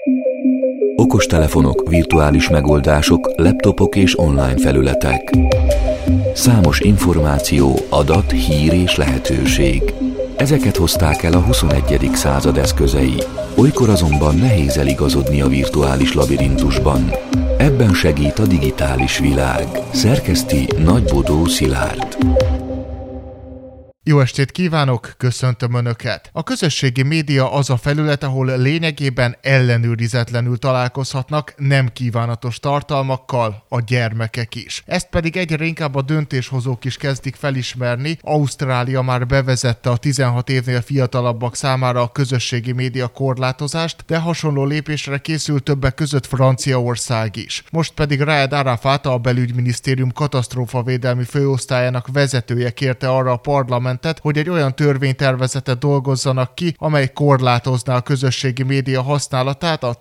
Okostelefonok, virtuális megoldások, laptopok és online felületek. Számos információ, adat, hír és lehetőség. Ezeket hozták el a 21. század eszközei. Olykor azonban nehéz eligazodni a virtuális labirintusban. Ebben segít a digitális világ. Szerkeszti Nagybodó Szilárd. Jó estét kívánok, köszöntöm Önöket! A közösségi média az a felület, ahol lényegében ellenőrizetlenül találkozhatnak nem kívánatos tartalmakkal a gyermekek is. Ezt pedig egyre inkább a döntéshozók is kezdik felismerni. Ausztrália már bevezette a 16 évnél fiatalabbak számára a közösségi média korlátozást, de hasonló lépésre készül többek között Franciaország is. Most pedig Raed Arafat, a belügyminisztérium katasztrófavédelmi főosztályának vezetője kérte arra a parlamentet, hogy egy olyan törvénytervezetet dolgozzanak ki, amely korlátozná a közösségi média használatát a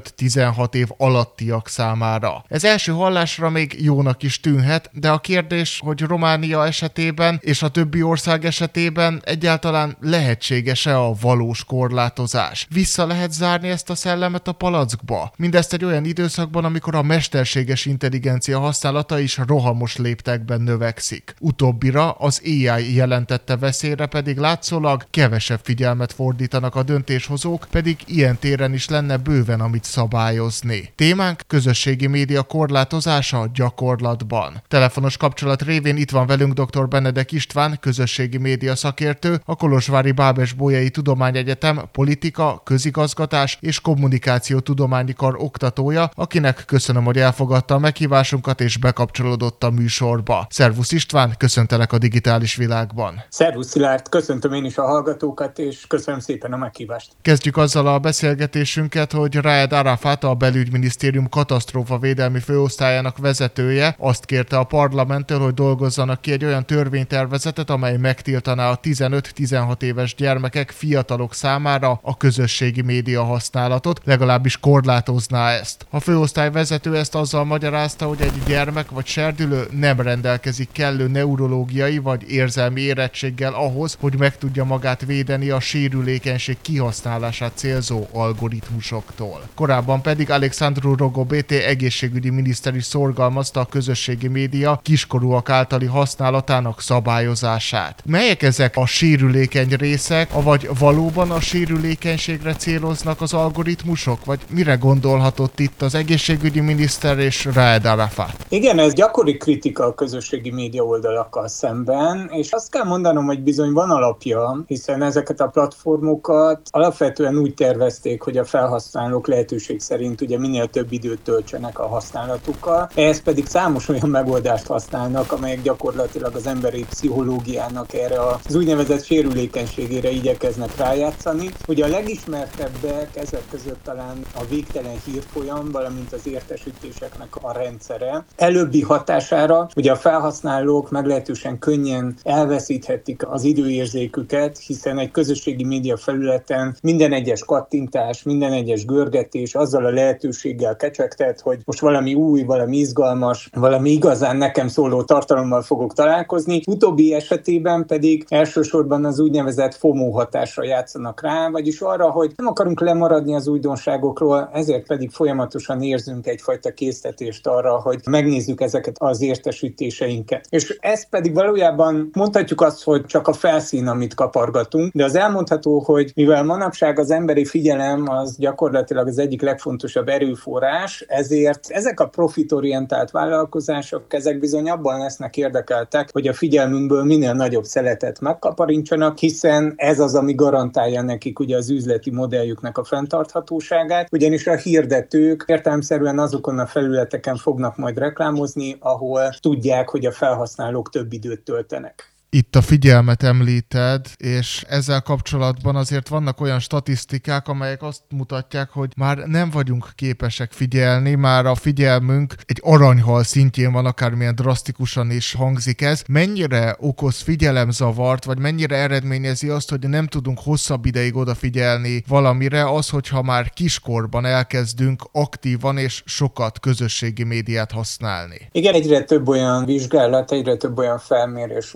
15-16 év alattiak számára. Ez első hallásra még jónak is tűnhet, de a kérdés, hogy Románia esetében és a többi ország esetében egyáltalán lehetséges-e a valós korlátozás? Vissza lehet zárni ezt a szellemet a palackba? Mindezt egy olyan időszakban, amikor a mesterséges intelligencia használata is rohamos léptekben növekszik. Utóbbira az AI jelentette veszélyre pedig látszólag kevesebb figyelmet fordítanak a döntéshozók, pedig ilyen téren is lenne bőven amit szabályozni. Témánk közösségi média korlátozása gyakorlatban. Telefonos kapcsolat révén itt van velünk dr. Benedek István, közösségi média szakértő, a Kolozsvári Bábes-Bolyai Tudományegyetem politika, közigazgatás és kommunikáció tudományi kar oktatója, akinek köszönöm, hogy elfogadta a meghívásunkat és bekapcsolódott a műsorba. Szervusz István, köszöntelek a digitális világban. Szervusz Szilárd, köszöntöm én is a hallgatókat, és köszönöm szépen a meghívást. Kezdjük azzal a beszélgetésünket, hogy Raed Arafat, a belügyminisztérium katasztrófavédelmi főosztályának vezetője azt kérte a parlamenttől, hogy dolgozzanak ki egy olyan törvénytervezetet, amely megtiltaná a 15-16 éves gyermekek, fiatalok számára a közösségi média használatot, legalábbis korlátozná ezt. A főosztály vezető ezt azzal magyarázta, hogy egy gyermek vagy serdülő nem rendelkezik kellő neurológiai vagy érzelmi érettséggel ahhoz, hogy meg tudja magát védeni a sérülékenység kihasználását célzó algoritmusoktól. Korábban pedig Alexandru Rogobete egészségügyi miniszter is szorgalmazta a közösségi média kiskorúak általi használatának szabályozását. Melyek ezek a sérülékeny részek, avagy valóban a sérülékenységre céloznak az algoritmusok, vagy mire gondolhatott itt az egészségügyi miniszter és Raed Arafat? Igen, ez gyakori kritika a közösségi média oldalakkal szemben, és azt kell mondanom, hogy bizony van alapja, hiszen ezeket a platformokat alapvetően úgy tervezték, hogy a felhasználók lehetőség szerint ugye minél több időt töltsenek a használatukkal, ehhez pedig számos olyan megoldást használnak, amelyek gyakorlatilag az emberi pszichológiának erre az úgynevezett sérülékenységére igyekeznek rájátszani. Ugye a legismertebbek ezek között talán a végtelen hírfolyam, valamint az értesítéseknek a rendszere. Előbbi hatására ugye a felhasználók meglehetősen könnyen elveszíthetik az időérzéküket, hiszen egy közösségi média felületen minden egyes kattintás, minden egyes görgetés azzal a lehetőséggel kecsegtet, hogy most valami új, valami izgalmas, valami igazán nekem szóló tartalommal fogok találkozni. Utóbbi esetében pedig elsősorban az úgynevezett FOMO hatásra játszanak rá, vagyis arra, hogy nem akarunk lemaradni az újdonságokról, ezért pedig folyamatosan érzünk egyfajta késztetést arra, hogy megnézzük ezeket az értesítéseinket. És ez pedig valójában mondhatjuk azt, hogy csak a felszín, amit kapargatunk, de az elmondható, hogy mivel manapság az emberi figyelem az gyakorlatilag az egyik legfontosabb erőforrás, ezért ezek a profitorientált vállalkozások, ezek bizony abban lesznek érdekeltek, hogy a figyelmünkből minél nagyobb szeletet megkaparintsanak, hiszen ez az, ami garantálja nekik ugye az üzleti modelljüknek a fenntarthatóságát, ugyanis a hirdetők értelemszerűen azokon a felületeken fognak majd reklámozni, ahol tudják, hogy a felhasználók több időt töltenek. Itt a figyelmet említed, és ezzel kapcsolatban azért vannak olyan statisztikák, amelyek azt mutatják, hogy már nem vagyunk képesek figyelni, már a figyelmünk egy aranyhal szintjén van, akármilyen drasztikusan is hangzik ez. Mennyire okoz figyelemzavart, vagy mennyire eredményezi azt, hogy nem tudunk hosszabb ideig odafigyelni valamire, az, hogyha már kiskorban elkezdünk aktívan és sokat közösségi médiát használni? Igen, egyre több olyan vizsgálat, egyre több olyan felmérés van,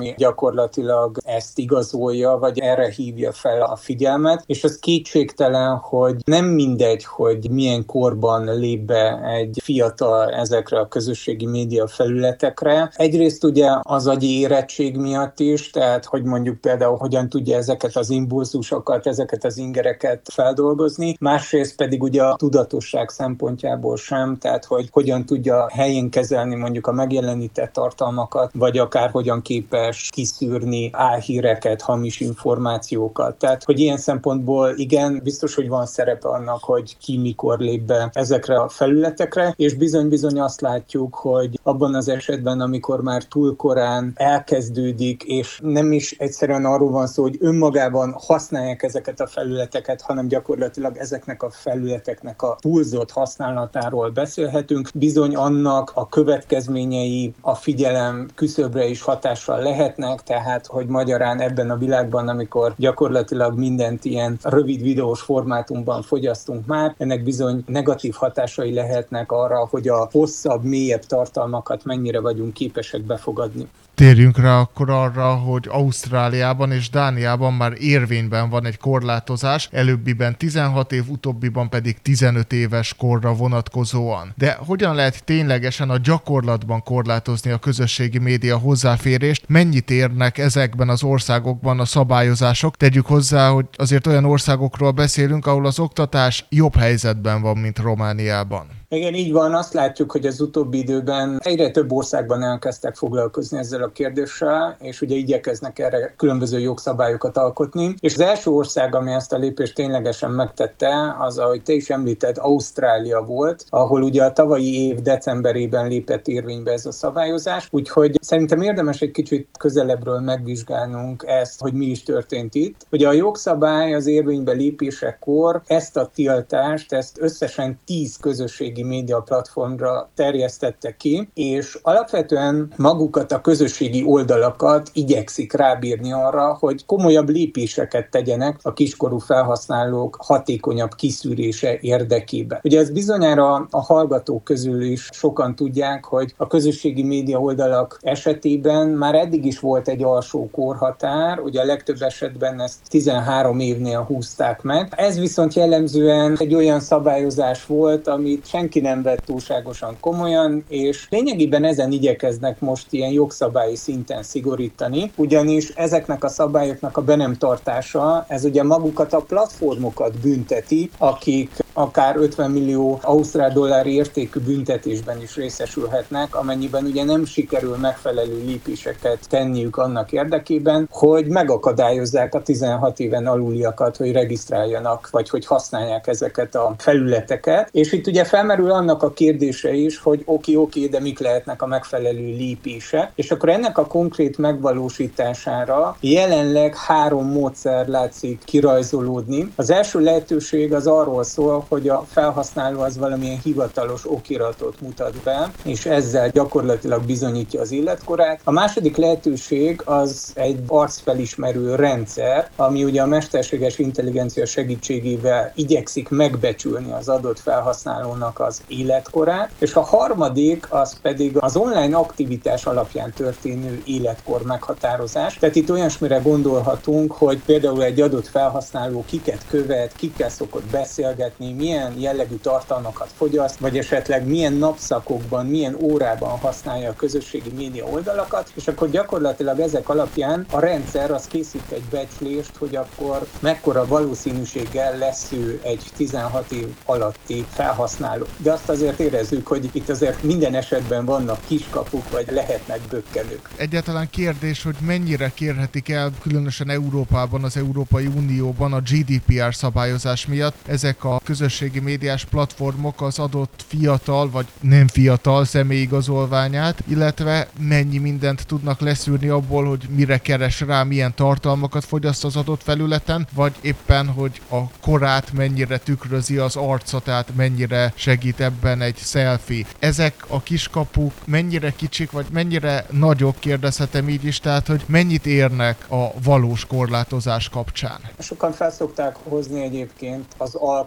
ami gyakorlatilag ezt igazolja, vagy erre hívja fel a figyelmet, és az kétségtelen, hogy nem mindegy, hogy milyen korban lép be egy fiatal ezekre a közösségi média felületekre. Egyrészt ugye az agyi érettség miatt is, tehát hogy mondjuk például hogyan tudja ezeket az impulzusokat, ezeket az ingereket feldolgozni, másrészt pedig ugye a tudatosság szempontjából sem, tehát hogy hogyan tudja helyén kezelni mondjuk a megjelenített tartalmakat, vagy akár hogyan képes kiszűrni álhíreket, hamis információkat. Tehát, hogy ilyen szempontból igen, biztos, hogy van szerepe annak, hogy ki mikor lép be ezekre a felületekre, és bizony-bizony azt látjuk, hogy abban az esetben, amikor már túl korán elkezdődik, és nem is egyszerűen arról van szó, hogy önmagában használják ezeket a felületeket, hanem gyakorlatilag ezeknek a felületeknek a túlzott használatáról beszélhetünk. Bizony annak a következményei a figyelem küszöbre is hatással lehetnek, tehát hogy magyarán ebben a világban, amikor gyakorlatilag mindent ilyen rövid videós formátumban fogyasztunk már, ennek bizony negatív hatásai lehetnek arra, hogy a hosszabb, mélyebb tartalmakat mennyire vagyunk képesek befogadni. Térjünk rá akkor arra, hogy Ausztráliában és Dániában már érvényben van egy korlátozás, előbbiben 16 év, utóbbiban pedig 15 éves korra vonatkozóan. De hogyan lehet ténylegesen a gyakorlatban korlátozni a közösségi média hozzáférést? Mennyit érnek ezekben az országokban a szabályozások? Tegyük hozzá, hogy azért olyan országokról beszélünk, ahol az oktatás jobb helyzetben van, mint Romániában. Igen, így van. Azt látjuk, hogy az utóbbi időben egyre több országban elkezdtek foglalkozni ezzel a kérdéssel, és ugye igyekeznek erre különböző jogszabályokat alkotni. És az első ország, ami ezt a lépést ténylegesen megtette, az, ahogy te is említed, Ausztrália volt, ahol ugye a tavalyi év decemberében lépett érvénybe ez a szabályozás. Úgyhogy szerintem érdemes egy kicsit közelebbről megvizsgálnunk ezt, hogy mi is történt itt. Ugye a jogszabály az érvénybe lépésekor ezt a tiltást, ezt összesen 10 közösségi média platformra terjesztette ki, és alapvetően magukat a közösségi oldalakat igyekszik rábírni arra, hogy komolyabb lépéseket tegyenek a kiskorú felhasználók hatékonyabb kiszűrése érdekében. Ugye ez bizonyára a hallgatók közül is sokan tudják, hogy a közösségi média oldalak esetében már eddig is volt egy alsó korhatár, ugye a legtöbb esetben ezt 13 évnél húzták meg. Ez viszont jellemzően egy olyan szabályozás volt, amit senki nem vett túlságosan komolyan, és lényegében ezen igyekeznek most ilyen jogszabályi szinten szigorítani, ugyanis ezeknek a szabályoknak a be nem tartása, ez ugye magukat a platformokat bünteti, akik akár 50 millió ausztrál dollár értékű büntetésben is részesülhetnek, amennyiben ugye nem sikerül megfelelő lépéseket tenniük annak érdekében, hogy megakadályozzák a 16 éven aluliakat, hogy regisztráljanak, vagy hogy használják ezeket a felületeket. És itt ugye felmerül annak a kérdése is, hogy oké, de mik lehetnek a megfelelő lépések, és akkor ennek a konkrét megvalósítására jelenleg 3 módszer látszik kirajzolódni. Az első lehetőség az arról szól, hogy a felhasználó az valamilyen hivatalos okiratot mutat be, és ezzel gyakorlatilag bizonyítja az életkorát. A második lehetőség az egy arcfelismerő rendszer, ami ugye a mesterséges intelligencia segítségével igyekszik megbecsülni az adott felhasználónak az életkorát, és a harmadik az pedig az online aktivitás alapján történő életkor meghatározás. Tehát itt olyasmire gondolhatunk, hogy például egy adott felhasználó kiket követ, kikkel szokott beszélgetni, milyen jellegű tartalmakat fogyaszt, vagy esetleg milyen napszakokban, milyen órában használja a közösségi média oldalakat, és akkor gyakorlatilag ezek alapján a rendszer az készít egy becslést, hogy akkor mekkora valószínűséggel lesz ő egy 16 év alatti felhasználó. De azt azért érezzük, hogy itt azért minden esetben vannak kiskapuk, vagy lehetnek bökkenők. Egyáltalán kérdés, hogy mennyire kérhetik el, különösen Európában, az Európai Unióban a GDPR szabályozás miatt ezek a közösségi médiás platformok az adott fiatal vagy nem fiatal személyigazolványát, illetve mennyi mindent tudnak leszűrni abból, hogy mire keres rá, milyen tartalmakat fogyaszt az adott felületen, vagy éppen, hogy a korát mennyire tükrözi az arca, tehát mennyire segít ebben egy selfie. Ezek a kiskapuk mennyire kicsik, vagy mennyire nagyok, kérdezhetem így is, tehát hogy mennyit érnek a valós korlátozás kapcsán? Sokan felszokták hozni egyébként az alkohol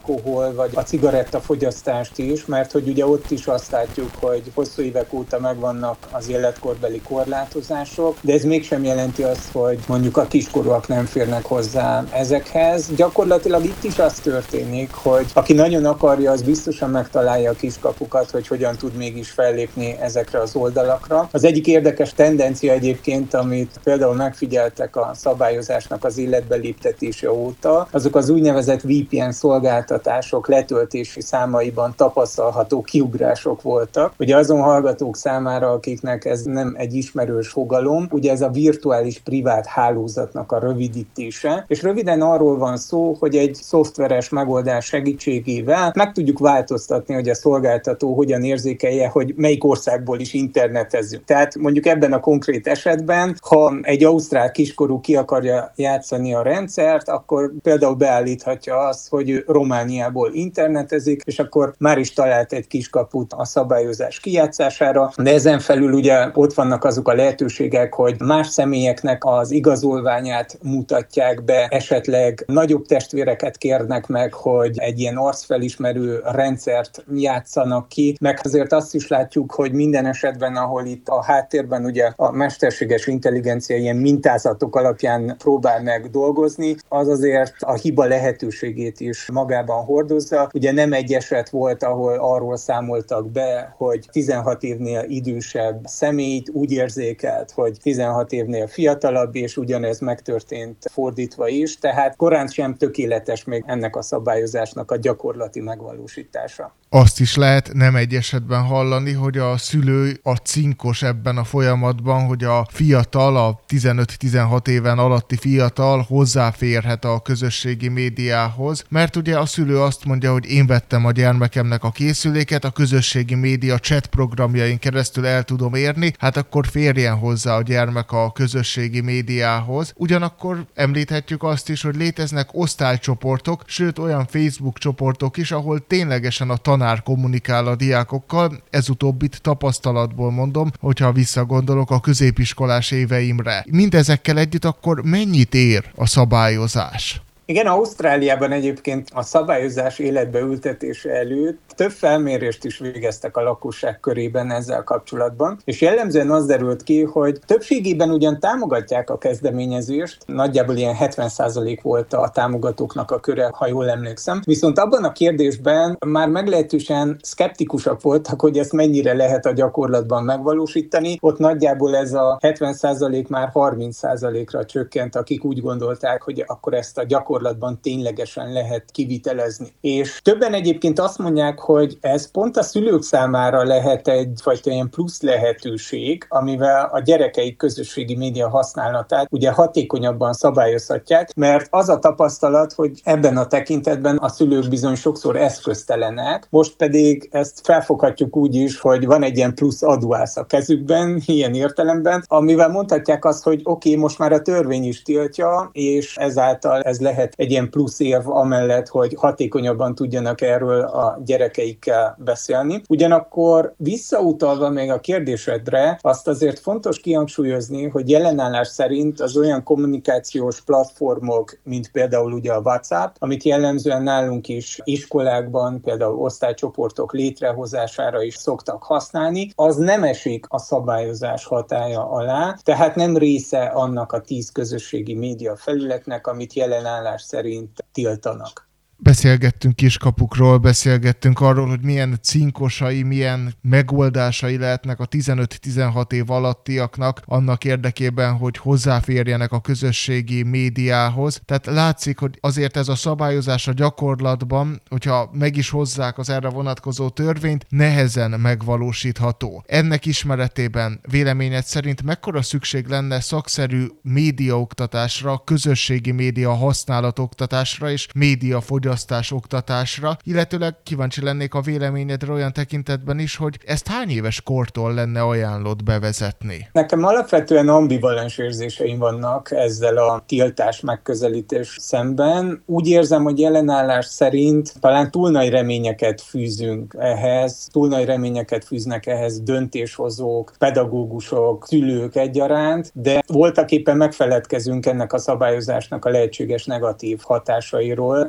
alkohol vagy a cigarettafogyasztást is, mert hogy ugye ott is azt látjuk, hogy hosszú évek óta megvannak az életkorbeli korlátozások, de ez mégsem jelenti azt, hogy mondjuk a kiskorúak nem férnek hozzá ezekhez. Gyakorlatilag itt is az történik, hogy aki nagyon akarja, az biztosan megtalálja a kiskapukat, hogy hogyan tud mégis fellépni ezekre az oldalakra. Az egyik érdekes tendencia egyébként, amit például megfigyeltek a szabályozásnak az életbe léptetése óta, azok az úgynevezett VPN szolgáltatások letöltési számaiban tapasztalható kiugrások voltak. Ugye azon hallgatók számára, akiknek ez nem egy ismerős fogalom, ugye ez a virtuális privát hálózatnak a rövidítése, és röviden arról van szó, hogy egy szoftveres megoldás segítségével meg tudjuk változtatni, hogy a szolgáltató hogyan érzékelje, hogy melyik országból is internetezünk. Tehát mondjuk ebben a konkrét esetben, ha egy ausztrál kiskorú ki akarja játszani a rendszert, akkor például beállíthatja azt, hogy ő Romániából internetezik, és akkor már is talált egy kiskaput a szabályozás kijátszására, de ezen felül ugye ott vannak azok a lehetőségek, hogy más személyeknek az igazolványát mutatják be, esetleg nagyobb testvéreket kérnek meg, hogy egy ilyen arcfelismerő rendszert játszanak ki, meg azért azt is látjuk, hogy minden esetben, ahol itt a háttérben ugye a mesterséges intelligencia ilyen mintázatok alapján próbál meg dolgozni, az azért a hiba lehetőségét is magában hordozza. Ugye nem egy eset volt, ahol arról számoltak be, hogy 16 évnél idősebb személyt úgy érzékelt, hogy 16 évnél fiatalabb, és ugyanez megtörtént fordítva is, tehát korán sem tökéletes még ennek a szabályozásnak a gyakorlati megvalósítása. Azt is lehet nem egy esetben hallani, hogy a szülő a cinkos ebben a folyamatban, hogy a fiatal, a 15-16 éven alatti fiatal hozzáférhet a közösségi médiához, mert ugye a szülő azt mondja, hogy én vettem a gyermekemnek a készüléket, a közösségi média chat programjain keresztül el tudom érni, hát akkor férjen hozzá a gyermek a közösségi médiához. Ugyanakkor említhetjük azt is, hogy léteznek osztálycsoportok, sőt olyan Facebook csoportok is, ahol ténylegesen a tanár kommunikál a diákokkal, ez utóbbit tapasztalatból mondom, hogyha visszagondolok a középiskolás éveimre. Mindezekkel együtt akkor mennyit ér a szabályozás? Igen, Ausztráliában egyébként a szabályozás életbe ültetése előtt több felmérést is végeztek a lakosság körében ezzel kapcsolatban, és jellemzően az derült ki, hogy többségében ugyan támogatják a kezdeményezést, nagyjából ilyen 70% volt a támogatóknak a köre, ha jól emlékszem, viszont abban a kérdésben már meglehetősen szkeptikusak voltak, hogy ezt mennyire lehet a gyakorlatban megvalósítani. Ott nagyjából ez a 70% már 30%-ra csökkent, akik úgy gondolták, hogy akkor ezt a gyakorlatban ténylegesen lehet kivitelezni. És többen egyébként azt mondják, hogy ez pont a szülők számára lehet egyfajta ilyen plusz lehetőség, amivel a gyerekeik közösségi média használatát ugye hatékonyabban szabályozhatják, mert az a tapasztalat, hogy ebben a tekintetben a szülők bizony sokszor eszköztelenek, most pedig ezt felfoghatjuk úgy is, hogy van egy ilyen plusz aduász a kezükben, ilyen értelemben, amivel mondhatják azt, hogy oké, most már a törvény is tiltja, és ezáltal ez lehet egy ilyen plusz érv amellett, hogy hatékonyabban tudjanak erről a gyerekeikkel beszélni. Ugyanakkor visszautalva még a kérdésedre, azt azért fontos kihangsúlyozni, hogy jelenállás szerint az olyan kommunikációs platformok, mint például ugye a WhatsApp, amit jellemzően nálunk is iskolákban, például osztálycsoportok létrehozására is szoktak használni, az nem esik a szabályozás hatálya alá, tehát nem része annak a 10 közösségi média felületnek, amit jelenállás szerint tiltanak. Beszélgettünk kiskapukról, beszélgettünk arról, hogy milyen cinkosai, milyen megoldásai lehetnek a 15-16 év alattiaknak annak érdekében, hogy hozzáférjenek a közösségi médiához. Tehát látszik, hogy azért ez a szabályozás a gyakorlatban, hogyha meg is hozzák az erre vonatkozó törvényt, nehezen megvalósítható. Ennek ismeretében véleményed szerint mekkora szükség lenne szakszerű médiaoktatásra, közösségi média használatoktatásra és médiafogyasztásra oktatásra, illetőleg kíváncsi lennék a véleményedre olyan tekintetben is, hogy ezt hány éves kortól lenne ajánlott bevezetni? Nekem alapvetően ambivalens érzéseim vannak ezzel a tiltás megközelítés szemben. Úgy érzem, hogy jelenállás szerint talán túl nagy reményeket fűzünk ehhez, túl nagy reményeket fűznek ehhez döntéshozók, pedagógusok, szülők egyaránt, de voltaképpen megfeledkezünk ennek a szabályozásnak a lehetséges negatív hatásairól, és úgy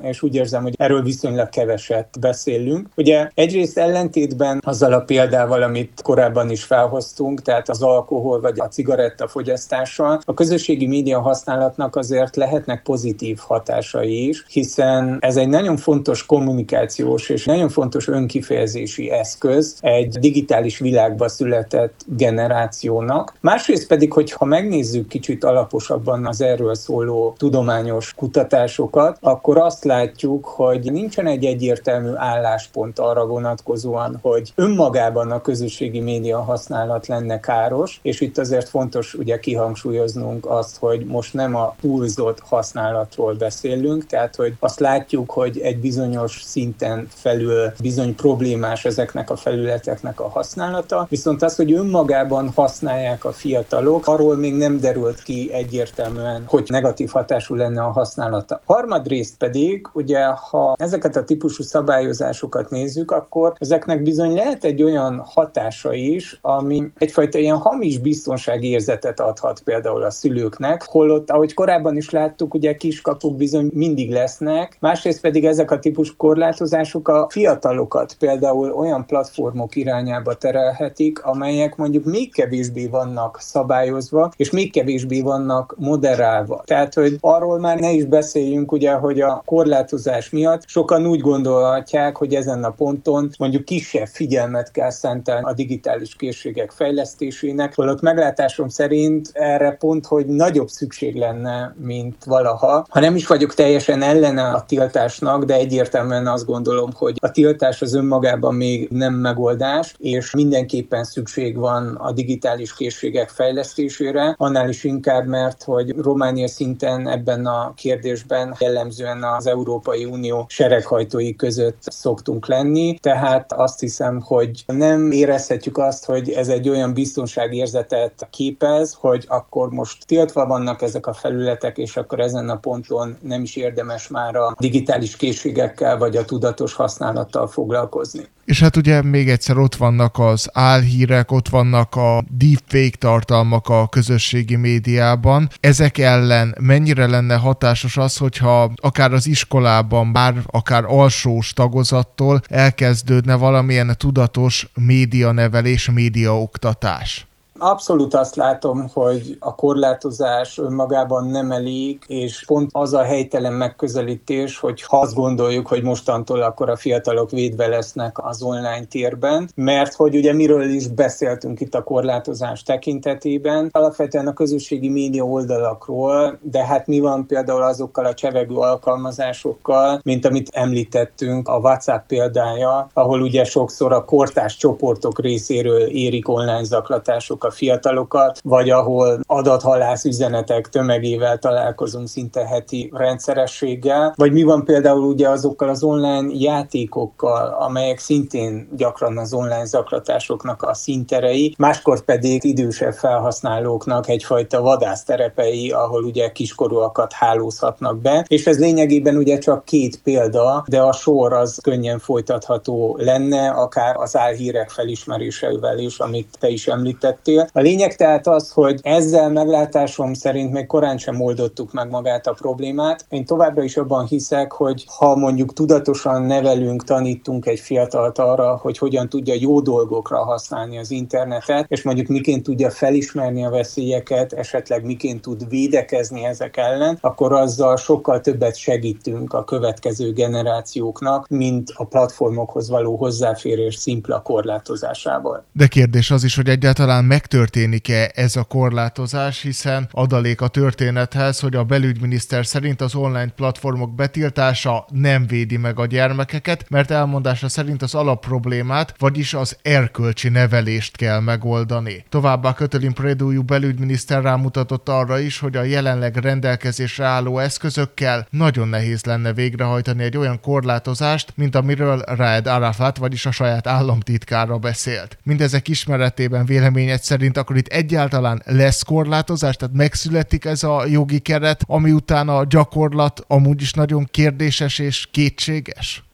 érzem, hogy erről viszonylag keveset beszélünk. Ugye egyrészt ellentétben azzal a példával, amit korábban is felhoztunk, tehát az alkohol vagy a cigaretta fogyasztással, a közösségi média használatnak azért lehetnek pozitív hatásai is, hiszen ez egy nagyon fontos kommunikációs és nagyon fontos önkifejezési eszköz egy digitális világba született generációnak. Másrészt pedig, hogyha megnézzük kicsit alaposabban az erről szóló tudományos kutatásokat, akkor azt látjuk, hogy nincsen egy egyértelmű álláspont arra vonatkozóan, hogy önmagában a közösségi média használat lenne káros, és itt azért fontos ugye kihangsúlyoznunk azt, hogy most nem a túlzott használatról beszélünk, tehát hogy azt látjuk, hogy egy bizonyos szinten felül bizony problémás ezeknek a felületeknek a használata, viszont az, hogy önmagában használják a fiatalok, arról még nem derült ki egyértelműen, hogy negatív hatású lenne a használata. Harmadrészt pedig, ugye, ha ezeket a típusú szabályozásokat nézzük, akkor ezeknek bizony lehet egy olyan hatása is, ami egyfajta ilyen hamis biztonságérzetet adhat például a szülőknek, holott, ahogy korábban is láttuk, ugye kiskapuk bizony mindig lesznek, másrészt pedig ezek a típusú korlátozások a fiatalokat például olyan platformok irányába terelhetik, amelyek mondjuk még kevésbé vannak szabályozva, és még kevésbé vannak moderálva. Tehát, hogy arról már ne is beszéljünk, ugye, hogy a korlátozás miatt sokan úgy gondolhatják, hogy ezen a ponton mondjuk kisebb figyelmet kell szentelni a digitális készségek fejlesztésének, holott meglátásom szerint erre pont, hogy nagyobb szükség lenne, mint valaha. Ha nem is vagyok teljesen ellene a tiltásnak, de egyértelműen azt gondolom, hogy a tiltás az önmagában még nem megoldás, és mindenképpen szükség van a digitális készségek fejlesztésére, annál is inkább, mert hogy Románia szinten ebben a kérdésben jellemzően az Európai Unió sereghajtói között szoktunk lenni, tehát azt hiszem, hogy nem érezhetjük azt, hogy ez egy olyan biztonságérzetet képez, hogy akkor most tiltva vannak ezek a felületek, és akkor ezen a ponton nem is érdemes már a digitális készségekkel vagy a tudatos használattal foglalkozni. És hát ugye még egyszer ott vannak az álhírek, ott vannak a deepfake tartalmak a közösségi médiában. Ezek ellen mennyire lenne hatásos az, hogyha akár az iskolában, bár akár alsós tagozattól elkezdődne valamilyen tudatos médianevelés, médiaoktatás? Abszolút azt látom, hogy a korlátozás önmagában nem elég, és pont az a helytelen megközelítés, hogy ha azt gondoljuk, hogy mostantól akkor a fiatalok védve lesznek az online térben, mert hogy ugye miről is beszéltünk itt a korlátozás tekintetében, alapvetően a közösségi média oldalakról, de hát mi van például azokkal a csevegő alkalmazásokkal, mint amit említettünk, a WhatsApp példája, ahol ugye sokszor a kortárs csoportok részéről érik online zaklatások a fiatalokat, vagy ahol adathalász üzenetek tömegével találkozunk szinte heti rendszerességgel, vagy mi van például ugye azokkal az online játékokkal, amelyek szintén gyakran az online zaklatásoknak a színterei, máskor pedig idősebb felhasználóknak egyfajta vadászterepei, ahol ugye kiskorúakat hálózhatnak be, és ez lényegében ugye csak 2 példa, de a sor az könnyen folytatható lenne, akár az álhírek felismerésével is, amit te is említettél. A lényeg tehát az, hogy ezzel meglátásom szerint még korán sem oldottuk meg magát a problémát. Én továbbra is abban hiszek, hogy ha mondjuk tudatosan nevelünk, tanítunk egy fiatalt arra, hogy hogyan tudja jó dolgokra használni az internetet, és mondjuk miként tudja felismerni a veszélyeket, esetleg miként tud védekezni ezek ellen, akkor azzal sokkal többet segítünk a következő generációknak, mint a platformokhoz való hozzáférés szimpla korlátozásával. De kérdés az is, hogy egyáltalán megtörténik-e ez a korlátozás, hiszen adalék a történethez, hogy a belügyminiszter szerint az online platformok betiltása nem védi meg a gyermekeket, mert elmondása szerint az alapproblémát, vagyis az erkölcsi nevelést kell megoldani. Továbbá Katalin Predoiu belügyminiszter rámutatott arra is, hogy a jelenleg rendelkezésre álló eszközökkel nagyon nehéz lenne végrehajtani egy olyan korlátozást, mint amiről Raed Arafat, vagyis a saját államtitkára beszélt. Mindezek ismeretében véleményed szerint akkor itt egyáltalán lesz korlátozás, tehát megszületik ez a jogi keret, ami után a gyakorlat amúgy is nagyon kérdéses és kétséges?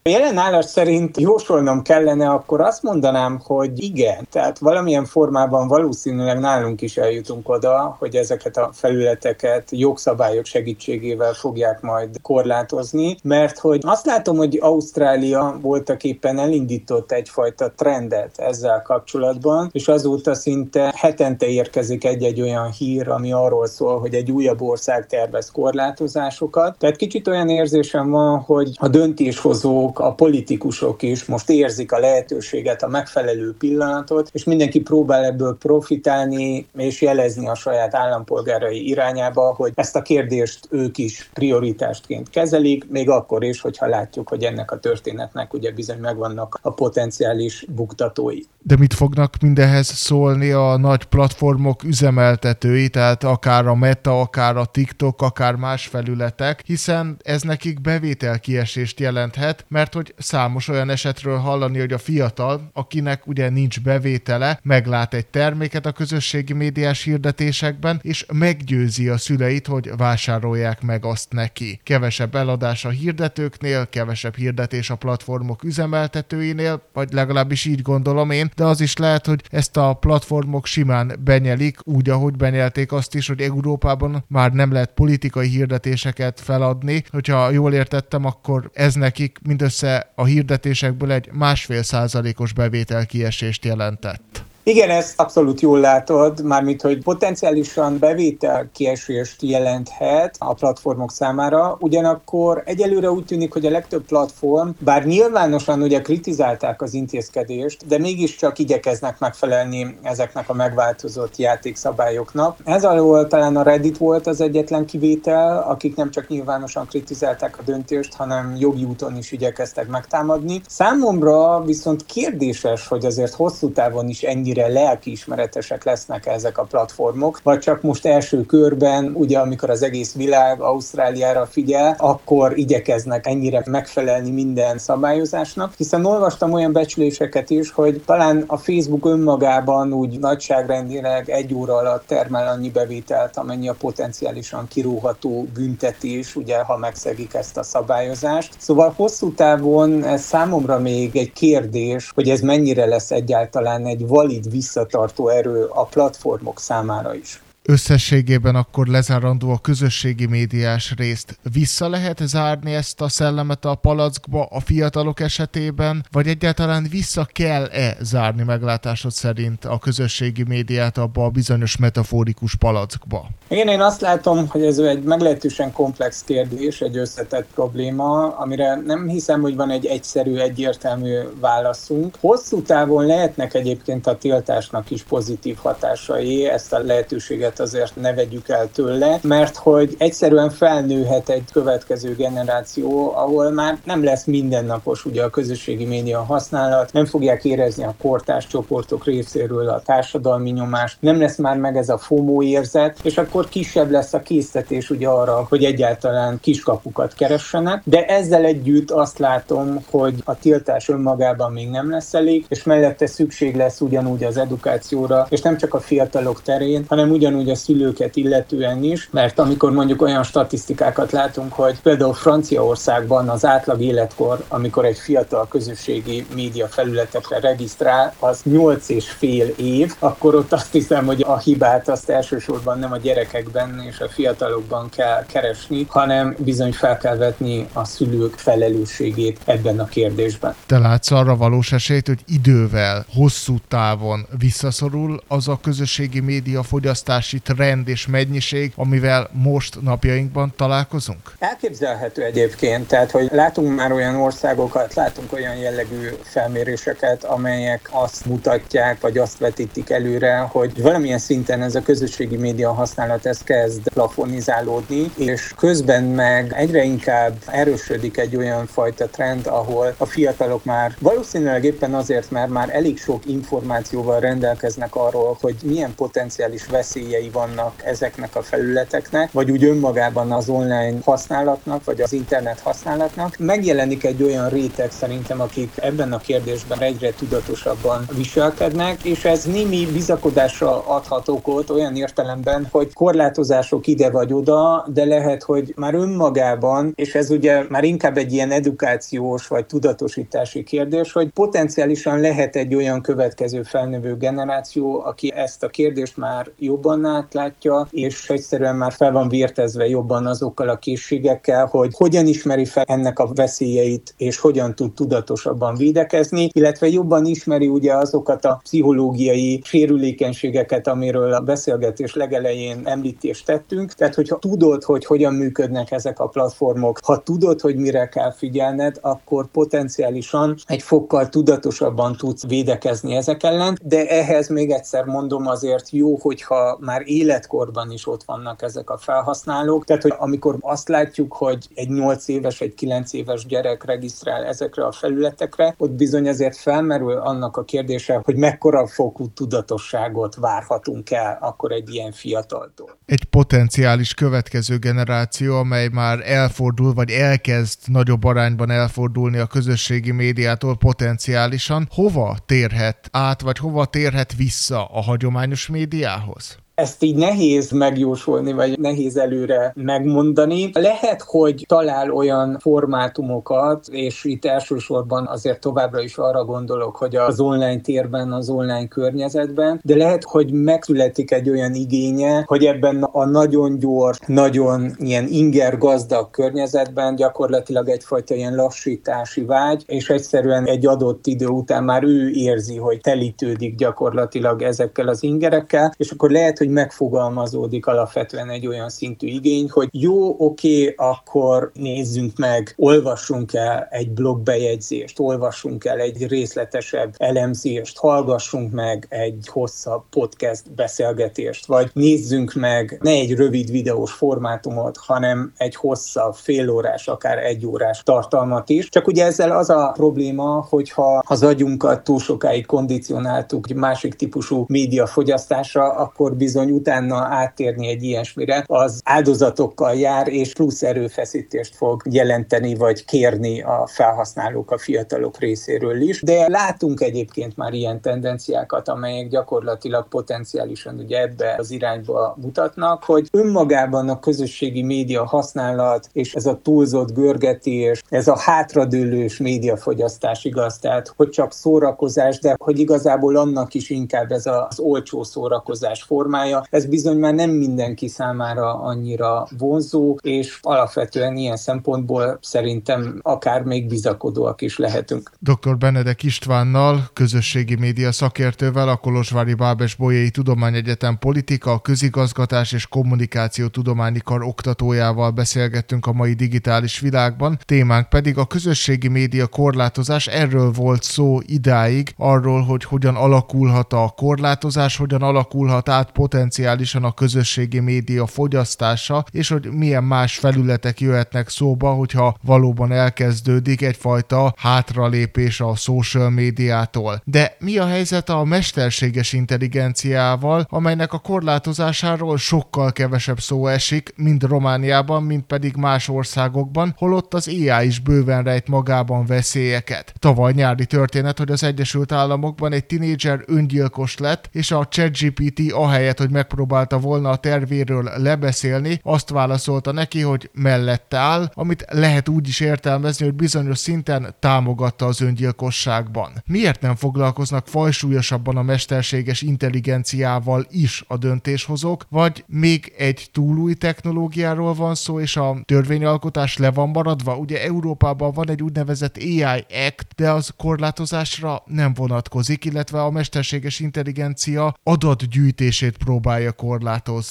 A jelen állás szerint jósolnom kellene, akkor azt mondanám, hogy igen. Tehát valamilyen formában valószínűleg nálunk is eljutunk oda, hogy ezeket a felületeket jogszabályok segítségével fogják majd korlátozni, mert hogy azt látom, hogy Ausztrália voltaképpen elindított egyfajta trendet ezzel kapcsolatban, és azóta szinte hetente érkezik egy-egy olyan hír, ami arról szól, hogy egy újabb ország tervez korlátozásokat. Tehát kicsit olyan érzésem van, hogy a döntéshozók, a politikusok is most érzik a lehetőséget, a megfelelő pillanatot, és mindenki próbál ebből profitálni és jelezni a saját állampolgárai irányába, hogy ezt a kérdést ők is prioritásként kezelik, még akkor is, hogyha látjuk, hogy ennek a történetnek ugye bizony megvannak a potenciális buktatói. De mit fognak mindenhez szólni a nagy platformok üzemeltetői, tehát akár a Meta, akár a TikTok, akár más felületek, hiszen ez nekik bevételkiesést jelenthet, mert hogy számos olyan esetről hallani, hogy a fiatal, akinek ugye nincs bevétele, meglát egy terméket a közösségi médiás hirdetésekben, és meggyőzi a szüleit, hogy vásárolják meg azt neki. Kevesebb eladás a hirdetőknél, kevesebb hirdetés a platformok üzemeltetőinél, vagy legalábbis így gondolom én, de az is lehet, hogy ezt a platformok simán benyelik, úgy, ahogy benyelték azt is, hogy Európában már nem lehet politikai hirdetéseket feladni. Hogyha jól értettem, akkor ez nekik mindössze a hirdetésekből egy 1,5%-os bevételkiesést jelentett. Igen, ezt abszolút jól látod, mármint, hogy potenciálisan bevételkiesést jelenthet a platformok számára, ugyanakkor egyelőre úgy tűnik, hogy a legtöbb platform, bár nyilvánosan ugye kritizálták az intézkedést, de mégiscsak igyekeznek megfelelni ezeknek a megváltozott játékszabályoknak. Ez alól talán a Reddit volt az egyetlen kivétel, akik nem csak nyilvánosan kritizálták a döntést, hanem jogi úton is igyekeztek megtámadni. Számomra viszont kérdéses, hogy azért hosszú távon is ennyire lelkiismeretesek lesznek ezek a platformok, vagy csak most első körben, ugye amikor az egész világ Ausztráliára figyel, akkor igyekeznek ennyire megfelelni minden szabályozásnak, hiszen olvastam olyan becsléseket is, hogy talán a Facebook önmagában úgy nagyságrendileg 1 óra alatt termel annyi bevételt, amennyi a potenciálisan kiróható büntetés, ugye, ha megszegik ezt a szabályozást. Szóval hosszú távon ez számomra még egy kérdés, hogy ez mennyire lesz egyáltalán egy valid visszatartó erő a platformok számára is. Összességében akkor lezárandó a közösségi médiás részt. Vissza lehet zárni ezt a szellemet a palackba a fiatalok esetében, vagy egyáltalán vissza kell-e zárni meglátásod szerint a közösségi médiát abba a bizonyos metaforikus palackba? Igen, én azt látom, hogy ez egy meglehetősen komplex kérdés, egy összetett probléma, amire nem hiszem, hogy van egy egyszerű, egyértelmű válaszunk. Hosszú távon lehetnek egyébként a tiltásnak is pozitív hatásai, ezt a lehetőséget azért ne vegyük el tőle, mert hogy egyszerűen felnőhet egy következő generáció, ahol már nem lesz mindennapos ugye a közösségi média használat, nem fogják érezni a kortárs csoportok részéről a társadalmi nyomást, nem lesz már meg ez a FOMO érzet, és akkor kisebb lesz a késztetés ugye arra, hogy egyáltalán kiskapukat keressenek, de ezzel együtt azt látom, hogy a tiltás önmagában még nem lesz elég, és mellette szükség lesz ugyanúgy az edukációra, és nem csak a fiatalok terén, hanem ugyanúgy a szülőket illetően is, mert amikor mondjuk olyan statisztikákat látunk, hogy például Franciaországban az átlag életkor, amikor egy fiatal közösségi média felületekre regisztrál, az 8,5 év, akkor ott azt hiszem, hogy a hibát azt elsősorban nem a gyerekekben és a fiatalokban kell keresni, hanem bizony fel kell vetni a szülők felelősségét ebben a kérdésben. Te látsz arra valós esélyt, hogy idővel, hosszú távon visszaszorul az a közösségi média fogyasztási trend és mennyiség, amivel most napjainkban találkozunk? Elképzelhető egyébként, tehát hogy látunk már olyan országokat, látunk olyan jellegű felméréseket, amelyek azt mutatják, vagy azt vetítik előre, hogy valamilyen szinten ez a közösségi média használat ez kezd plafonizálódni, és közben meg egyre inkább erősödik egy olyan fajta trend, ahol a fiatalok már valószínűleg éppen azért, mert már elég sok információval rendelkeznek arról, hogy milyen potenciális veszélyei veszélyei vannak ezeknek a felületeknek, vagy úgy önmagában az online használatnak, vagy az internet használatnak. Megjelenik egy olyan réteg szerintem, akik ebben a kérdésben egyre tudatosabban viselkednek, és ez némi bizakodásra adhat okot olyan értelemben, hogy korlátozások ide vagy oda, de lehet, hogy már önmagában, és ez ugye már inkább egy ilyen edukációs vagy tudatosítási kérdés, hogy potenciálisan lehet egy olyan következő felnövő generáció, aki ezt a kérdést már jobban átlátja, és egyszerűen már fel van vértezve jobban azokkal a készségekkel, hogy hogyan ismeri fel ennek a veszélyeit, és hogyan tud tudatosabban védekezni, illetve jobban ismeri ugye azokat a pszichológiai sérülékenységeket, amiről a beszélgetés legelején említést tettünk. Tehát, hogyha tudod, hogy hogyan működnek ezek a platformok, ha tudod, hogy mire kell figyelned, akkor potenciálisan egy fokkal tudatosabban tudsz védekezni ezek ellen, de ehhez még egyszer mondom, azért jó, hogyha már életkorban is ott vannak ezek a felhasználók. Tehát, hogy amikor azt látjuk, hogy egy 8 éves, egy 9 éves gyerek regisztrál ezekre a felületekre, ott bizony azért felmerül annak a kérdése, hogy mekkora fokú tudatosságot várhatunk el akkor egy ilyen fiataltól. Egy potenciális következő generáció, amely már elfordul, vagy elkezd nagyobb arányban elfordulni a közösségi médiától potenciálisan, hova térhet át, vagy hova térhet vissza a hagyományos médiához? Ezt így nehéz megjósolni, vagy nehéz előre megmondani. Lehet, hogy talál olyan formátumokat, és itt elsősorban azért továbbra is arra gondolok, hogy az online térben, az online környezetben, de lehet, hogy megszületik egy olyan igénye, hogy ebben a nagyon gyors, nagyon ilyen inger gazdag környezetben gyakorlatilag egyfajta ilyen lassítási vágy, és egyszerűen egy adott idő után már ő érzi, hogy telítődik gyakorlatilag ezekkel az ingerekkel, és akkor lehet, hogy megfogalmazódik alapvetően egy olyan szintű igény, hogy jó, oké, akkor nézzünk meg, olvassunk el egy blogbejegyzést, olvassunk el egy részletesebb elemzést, hallgassunk meg egy hosszabb podcast beszélgetést, vagy nézzünk meg ne egy rövid videós formátumot, hanem egy hosszabb, félórás, akár 1 órás tartalmat is. Csak ugye ezzel az a probléma, hogyha az agyunkat túl sokáig kondicionáltuk egy másik típusú médiafogyasztásra, akkor bizony utána áttérni egy ilyesmire, az áldozatokkal jár, és plusz erőfeszítést fog jelenteni, vagy kérni a felhasználók, a fiatalok részéről is. De látunk egyébként már ilyen tendenciákat, amelyek gyakorlatilag potenciálisan ugye ebbe az irányba mutatnak, hogy önmagában a közösségi média használat, és ez a túlzott görgetés, ez a hátradőlős médiafogyasztás, igaz, tehát hogy csak szórakozás, de hogy igazából annak is inkább ez az olcsó szórakozás formája, ez bizony már nem mindenki számára annyira vonzó, és alapvetően ilyen szempontból szerintem akár még bizakodóak is lehetünk. Dr. Benedek Istvánnal, közösségi média szakértővel, a Kolozsvári Bábes Bolyai Tudományegyetem politika, közigazgatás és kommunikáció tudományi kar oktatójával beszélgettünk a mai digitális világban, témánk pedig a közösségi média korlátozás. Erről volt szó idáig, arról, hogy hogyan alakulhat a korlátozás, hogyan alakulhat át potenciálisan a közösségi média fogyasztása, és hogy milyen más felületek jöhetnek szóba, hogyha valóban elkezdődik egyfajta hátralépés a social médiától. De mi a helyzet a mesterséges intelligenciával, amelynek a korlátozásáról sokkal kevesebb szó esik, mind Romániában, mind pedig más országokban, holott az AI is bőven rejt magában veszélyeket. Tavaly nyári történet, hogy az Egyesült Államokban egy tinédzser öngyilkos lett, és a ChatGPT ahelyett, hogy megpróbálta volna a tervéről lebeszélni, azt válaszolta neki, hogy mellette áll, amit lehet úgy is értelmezni, hogy bizonyos szinten támogatta az öngyilkosságban. Miért nem foglalkoznak fajsúlyosabban a mesterséges intelligenciával is a döntéshozók, vagy még egy túl új technológiáról van szó, és a törvényalkotás le van maradva? Ugye Európában van egy úgynevezett AI Act, de az korlátozásra nem vonatkozik, illetve a mesterséges intelligencia adatgyűjtését próbálja korlátozni.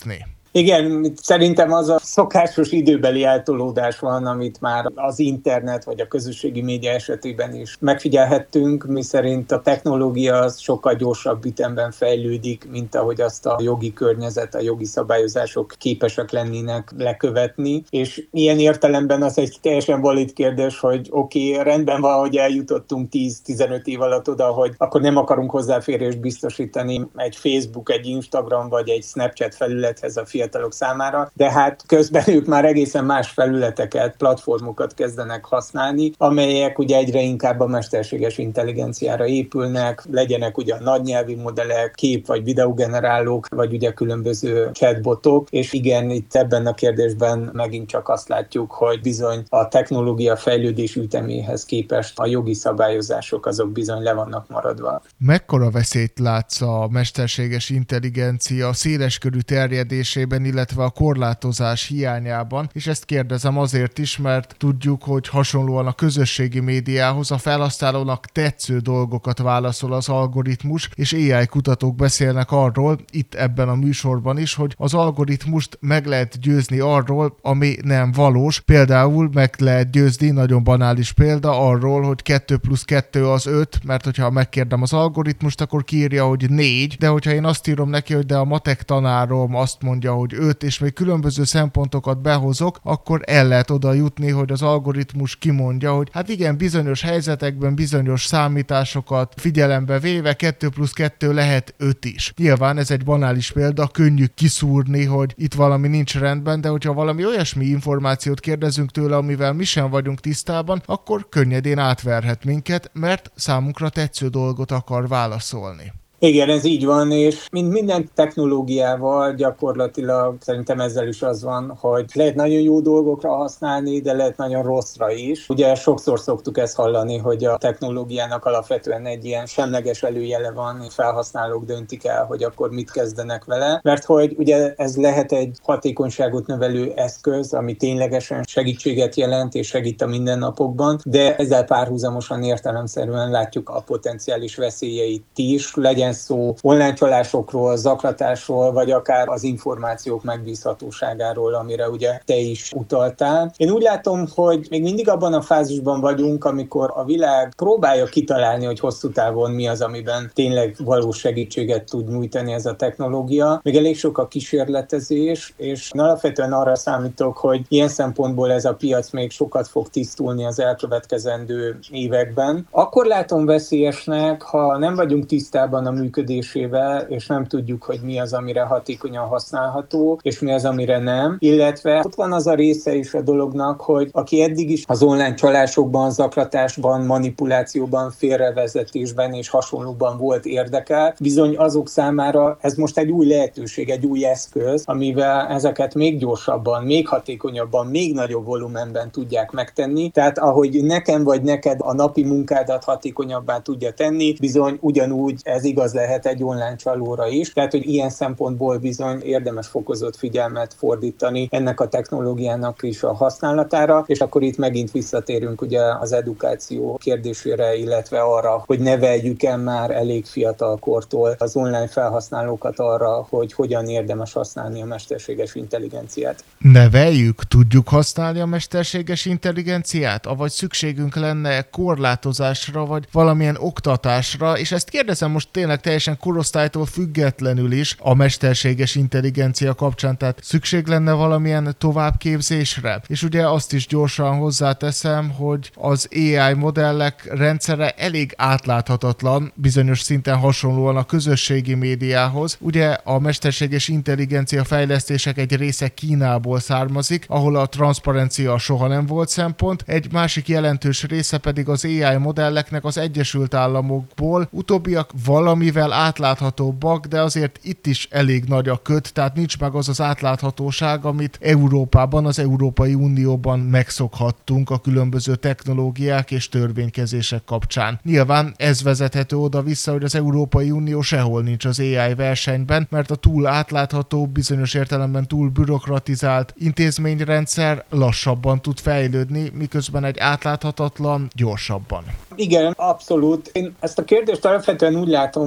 Igen, szerintem az a szokásos időbeli eltolódás van, amit már az internet vagy a közösségi média esetében is megfigyelhettünk, miszerint a technológia az sokkal gyorsabb ütemben fejlődik, mint ahogy azt a jogi környezet, a jogi szabályozások képesek lennének lekövetni, és ilyen értelemben az egy teljesen valid kérdés, hogy oké, rendben van, hogy eljutottunk 10-15 év alatt oda, hogy akkor nem akarunk hozzáférést biztosítani egy Facebook, egy Instagram vagy egy Snapchat felülethez a fiatalok számára, de hát közben ők már egészen más felületeket, platformokat kezdenek használni, amelyek ugye egyre inkább a mesterséges intelligenciára épülnek, legyenek ugye a nagynyelvi modellek, kép- vagy videogenerálók, vagy ugye különböző chatbotok, és igen, itt ebben a kérdésben megint csak azt látjuk, hogy bizony a technológia fejlődés üteméhez képest a jogi szabályozások azok bizony le vannak maradva. Mekkora veszélyt látsz a mesterséges intelligencia széleskörű terjedésében, illetve a korlátozás hiányában, és ezt kérdezem azért is, mert tudjuk, hogy hasonlóan a közösségi médiához a felhasználónak tetsző dolgokat válaszol az algoritmus, és AI kutatók beszélnek arról, itt ebben a műsorban is, hogy az algoritmust meg lehet győzni arról, ami nem valós. Például meg lehet győzni, nagyon banális példa, arról, hogy 2+2 az 5, mert hogyha megkérdem az algoritmust, akkor kiírja, hogy 4, de hogyha én azt írom neki, hogy de a matek tanárom azt mondja, hogy 5, és még különböző szempontokat behozok, akkor el lehet oda jutni, hogy az algoritmus kimondja, hogy hát igen, bizonyos helyzetekben bizonyos számításokat figyelembe véve 2+2 lehet 5 is. Nyilván ez egy banális példa, könnyű kiszúrni, hogy itt valami nincs rendben, de hogyha valami olyasmi információt kérdezünk tőle, amivel mi sem vagyunk tisztában, akkor könnyedén átverhet minket, mert számunkra tetsző dolgot akar válaszolni. Igen, ez így van, és mint minden technológiával gyakorlatilag szerintem ezzel is az van, hogy lehet nagyon jó dolgokra használni, de lehet nagyon rosszra is. Ugye sokszor szoktuk ezt hallani, hogy a technológiának alapvetően egy ilyen semleges előjele van, és felhasználók döntik el, hogy akkor mit kezdenek vele, mert hogy ugye ez lehet egy hatékonyságot növelő eszköz, ami ténylegesen segítséget jelent és segít a mindennapokban, de ezzel párhuzamosan értelemszerűen látjuk a potenciális veszélyeit is, legyen szó online csalásokról, zaklatásról, vagy akár az információk megbízhatóságáról, amire ugye te is utaltál. Én úgy látom, hogy még mindig abban a fázisban vagyunk, amikor a világ próbálja kitalálni, hogy hosszú távon mi az, amiben tényleg valós segítséget tud nyújtani ez a technológia. Még elég sok a kísérletezés, és alapvetően arra számítok, hogy ilyen szempontból ez a piac még sokat fog tisztulni az elkövetkezendő években. Akkor látom veszélyesnek, ha nem vagyunk tisztában a működésével, és nem tudjuk, hogy mi az, amire hatékonyan használható, és mi az, amire nem. Illetve ott van az a része is a dolognak, hogy aki eddig is az online csalásokban, zaklatásban, manipulációban, félrevezetésben és hasonlóban volt érdekelt, bizony azok számára ez most egy új lehetőség, egy új eszköz, amivel ezeket még gyorsabban, még hatékonyabban, még nagyobb volumenben tudják megtenni. Tehát ahogy nekem vagy neked a napi munkádat hatékonyabbá tudja tenni, bizony ugyanúgy ez igaz lehet egy online csalóra is. Tehát, hogy ilyen szempontból bizony érdemes fokozott figyelmet fordítani ennek a technológiának is a használatára, és akkor itt megint visszatérünk ugye az edukáció kérdésére, illetve arra, hogy neveljük el már elég fiatal kortól az online felhasználókat arra, hogy hogyan érdemes használni a mesterséges intelligenciát. Neveljük, tudjuk használni a mesterséges intelligenciát? Avagy szükségünk lenne korlátozásra, vagy valamilyen oktatásra, és ezt kérdezem most tényleg teljesen korosztálytól függetlenül is a mesterséges intelligencia kapcsán, tehát szükség lenne valamilyen továbbképzésre. És ugye azt is gyorsan hozzáteszem, hogy az AI modellek rendszere elég átláthatatlan, bizonyos szinten hasonlóan a közösségi médiához. Ugye a mesterséges intelligencia fejlesztések egy része Kínából származik, ahol a transzparencia soha nem volt szempont, egy másik jelentős része pedig az AI modelleknek az Egyesült Államokból, utóbbiak valamivel átláthatóbbak, de azért itt is elég nagy a köt, tehát nincs meg az az átláthatóság, amit Európában, az Európai Unióban megszokhattunk a különböző technológiák és törvénykezések kapcsán. Nyilván ez vezethető oda-vissza, hogy az Európai Unió sehol nincs az AI versenyben, mert a túl átlátható, bizonyos értelemben túl bürokratizált intézményrendszer lassabban tud fejlődni, miközben egy átláthatatlan gyorsabban. Igen, abszolút. Én ezt a kérdést alapvetően úgy látom,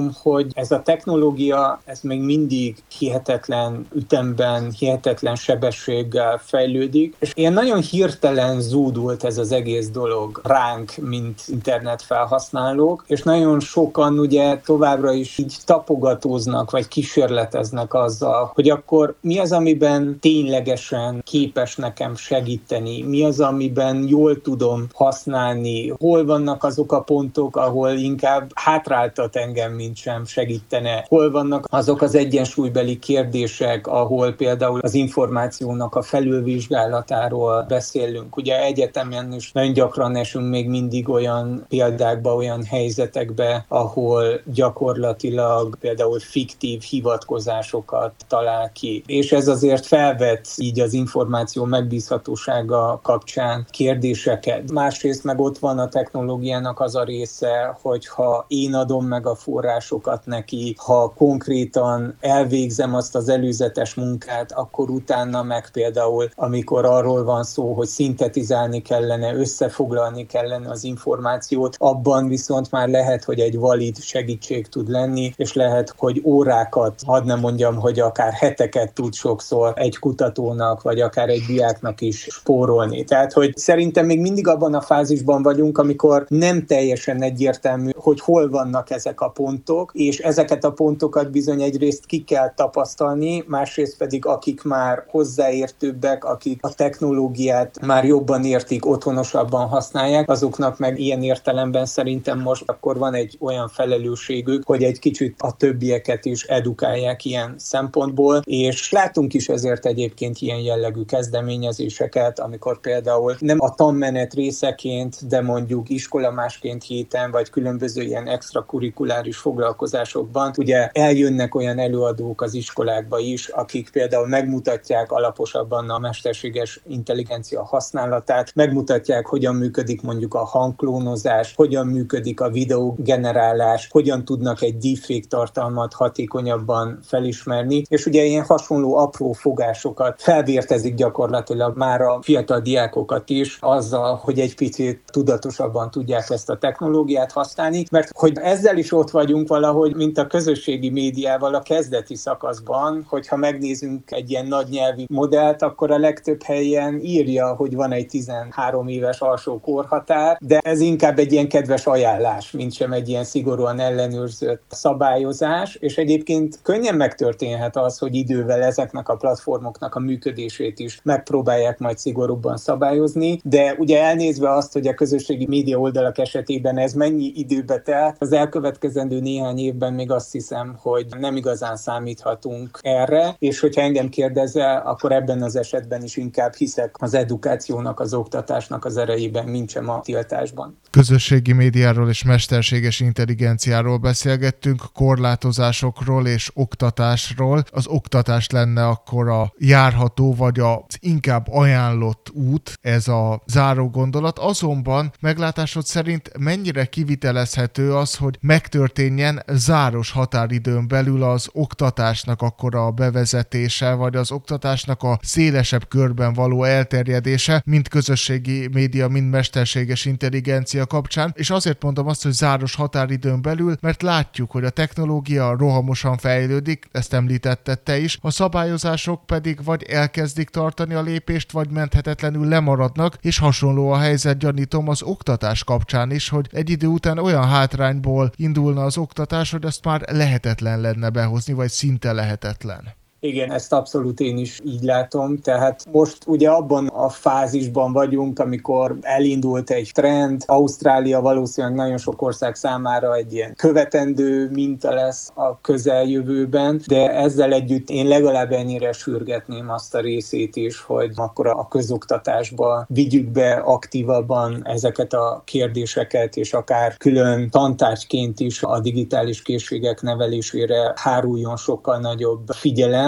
gondolom, hogy ez a technológia, ez még mindig hihetetlen ütemben, hihetetlen sebességgel fejlődik, és ilyen nagyon hirtelen zúdult ez az egész dolog ránk, mint internet felhasználók, és nagyon sokan ugye továbbra is így tapogatóznak, vagy kísérleteznek azzal, hogy akkor mi az, amiben ténylegesen képes nekem segíteni, mi az, amiben jól tudom használni, hol vannak azok a pontok, ahol inkább hátráltat engem, mint sem segítene, hol vannak azok az egyensúlybeli kérdések, ahol például az információnak a felülvizsgálatáról beszélünk. Ugye egyetemen is nagyon gyakran esünk még mindig olyan példákba, olyan helyzetekbe, ahol gyakorlatilag például fiktív hivatkozásokat talál ki. És ez azért felvet így az információ megbízhatósága kapcsán kérdéseket. Másrészt meg ott van a technológiának az a része, hogyha én adom meg a forrásokat neki, ha konkrétan elvégzem azt az előzetes munkát, akkor utána meg például, amikor arról van szó, hogy szintetizálni kellene, összefoglalni kellene az információt, abban viszont már lehet, hogy egy valid segítség tud lenni, és lehet, hogy órákat, hadd nem mondjam, hogy akár heteket tud sokszor egy kutatónak, vagy akár egy diáknak is spórolni. Tehát, hogy szerintem még mindig abban a fázisban vagyunk, amikor nem teljesen egyértelmű, hogy hol vannak ezek a pontok, és ezeket a pontokat bizony egyrészt ki kell tapasztalni, másrészt pedig akik már hozzáértőbbek, akik a technológiát már jobban értik, otthonosabban használják, azoknak meg ilyen értelemben szerintem most akkor van egy olyan felelősségük, hogy egy kicsit a többieket is edukálják ilyen szempontból, és látunk is ezért egyébként ilyen jellegű kezdeményezéseket, amikor például nem a tanmenet részeként, de mondjuk iskolamásként héten, vagy különböző ilyen extrakurikuláris foglalkozásokban, ugye eljönnek olyan előadók az iskolákba is, akik például megmutatják alaposabban a mesterséges intelligencia használatát, megmutatják, hogyan működik mondjuk a hangklónozás, hogyan működik a videógenerálás, hogyan tudnak egy deepfake tartalmat hatékonyabban felismerni, és ugye ilyen hasonló apró fogásokat felvértezik gyakorlatilag már a fiatal diákokat is azzal, hogy egy picit tudatosabban tudják ezt a technológiát használni, mert hogy ezzel is ott vagyunk valahogy, mint a közösségi médiával a kezdeti szakaszban, hogyha megnézünk egy ilyen nagy nyelvi modellt, akkor a legtöbb helyen írja, hogy van egy 13 éves alsó korhatár, de ez inkább egy ilyen kedves ajánlás, mint sem egy ilyen szigorúan ellenőrzött szabályozás, és egyébként könnyen megtörténhet az, hogy idővel ezeknek a platformoknak a működését is megpróbálják majd szigorúbban szabályozni, de ugye elnézve azt, hogy a közösségi média oldalak esetében ez mennyi időbe telt, az elkövetkezendő néhány évben még azt hiszem, hogy nem igazán számíthatunk erre, és hogyha engem kérdezel, akkor ebben az esetben is inkább hiszek az edukációnak, az oktatásnak az erejében, mint sem a tiltásban. Közösségi médiáról és mesterséges intelligenciáról beszélgettünk, korlátozásokról és oktatásról. Az oktatás lenne akkor a járható, vagy az inkább ajánlott út, ez a záró gondolat. Azonban meglátásod szerint mennyire kivitelezhető az, hogy megtörténjen záros határidőn belül az oktatásnak akkor a bevezetése, vagy az oktatásnak a szélesebb körben való elterjedése, mind közösségi média, mind mesterséges intelligencia kapcsán, és azért mondom azt, hogy záros határidőn belül, mert látjuk, hogy a technológia rohamosan fejlődik, ezt említetted te is, a szabályozások pedig vagy elkezdik tartani a lépést, vagy menthetetlenül lemaradnak, és hasonló a helyzet, gyanítom, az oktatás kapcsán is, hogy egy idő után olyan hátrányból indulna az oktatás, hogy azt már lehetetlen lenne behozni, vagy szinte lehetetlen. Igen, ezt abszolút én is így látom, tehát most ugye abban a fázisban vagyunk, amikor elindult egy trend, Ausztrália valószínűleg nagyon sok ország számára egy ilyen követendő minta lesz a közeljövőben, de ezzel együtt én legalább ennyire sürgetném azt a részét is, hogy akkor a közoktatásba vigyük be aktívabban ezeket a kérdéseket, és akár külön tantárgyként is a digitális készségek nevelésére háruljon sokkal nagyobb figyelem,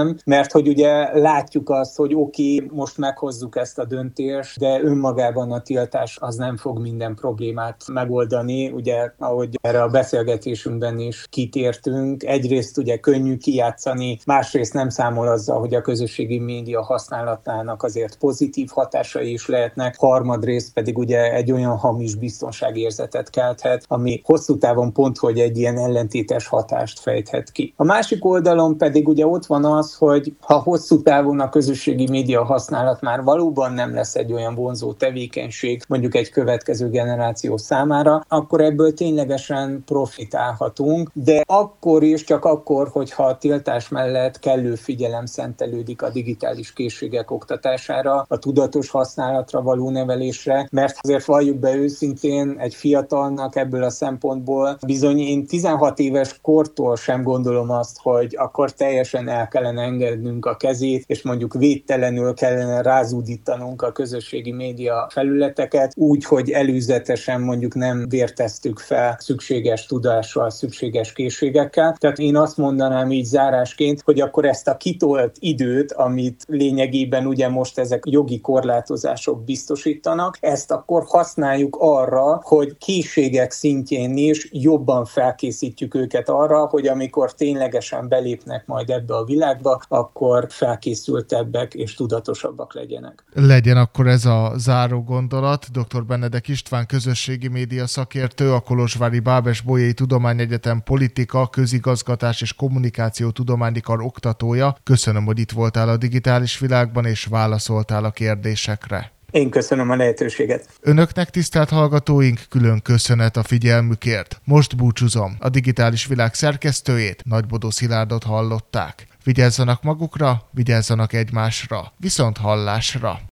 sem, mert hogy ugye látjuk azt, hogy oké, most meghozzuk ezt a döntést, de önmagában a tiltás az nem fog minden problémát megoldani, ugye ahogy erre a beszélgetésünkben is kitértünk, egyrészt ugye könnyű kijátszani, másrészt nem számol azzal, hogy a közösségi média használatának azért pozitív hatásai is lehetnek, harmadrészt pedig ugye egy olyan hamis biztonságérzetet kelthet, ami hosszú távon pont, hogy egy ilyen ellentétes hatást fejthet ki. A másik oldalon pedig ugye ott van az, hogy ha hosszú távon a közösségi média használat már valóban nem lesz egy olyan vonzó tevékenység, mondjuk egy következő generáció számára, akkor ebből ténylegesen profitálhatunk, de akkor is csak akkor, hogyha a tiltás mellett kellő figyelem szentelődik a digitális készségek oktatására, a tudatos használatra való nevelésre, mert azért valljuk be őszintén, egy fiatalnak ebből a szempontból bizony én 16 éves kortól sem gondolom azt, hogy akkor teljesen el kellene engednünk a kezét, és mondjuk védtelenül kellene rázúdítanunk a közösségi média felületeket, úgy, hogy előzetesen mondjuk nem vérteztük fel szükséges tudással, szükséges készségekkel. Tehát én azt mondanám így zárásként, hogy akkor ezt a kitolt időt, amit lényegében ugye most ezek jogi korlátozások biztosítanak, ezt akkor használjuk arra, hogy készségek szintjén is jobban felkészítjük őket arra, hogy amikor ténylegesen belépnek majd ebbe a világba, akkor felkészültebbek és tudatosabbak legyenek. Legyen akkor ez a záró gondolat. Dr. Benedek István közösségi média szakértő, a Kolozsvári Bábes Bolyai Tudományegyetem politika, közigazgatás és kommunikáció tudományi kar oktatója. Köszönöm, hogy itt voltál a digitális világban és válaszoltál a kérdésekre. Én köszönöm a lehetőséget. Önöknek, tisztelt hallgatóink, külön köszönet a figyelmükért. Most búcsúzom. A digitális világ szerkesztőjét, Nagybodó Szilárdot hallották. Vigyázzanak magukra, vigyázzanak egymásra. Viszont hallásra!